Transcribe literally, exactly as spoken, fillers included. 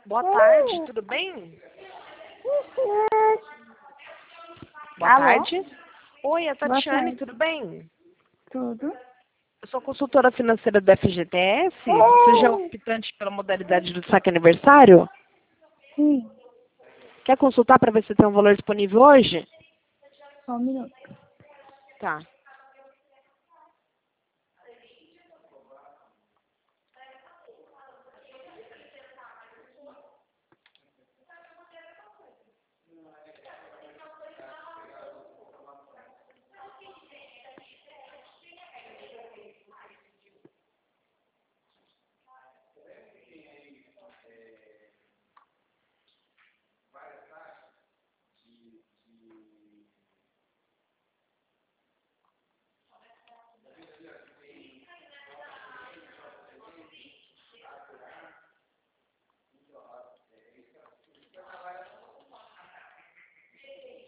Boa tarde, tudo bem? Boa Alô? tarde. Oi, é a Boa Tatiane, tarde. tudo bem? Tudo? Eu sou consultora financeira da F G T S. Você já é optante pela modalidade do saque aniversário? Sim. Quer consultar para ver se tem um valor disponível hoje? Só um minuto. Tá.